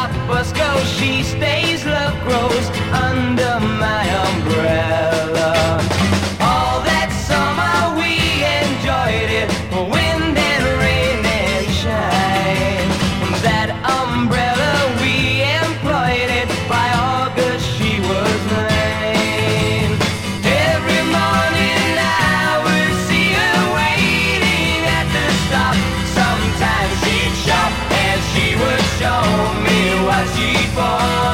stop us go. She stays, love grows under my umbrella. All that summer we enjoyed it, wind and rain and shine. That umbrella we employed it, by August she was mine. Every morning I would see her waiting at the stop. Sometimes she'd shop and she would show me what she'd bought.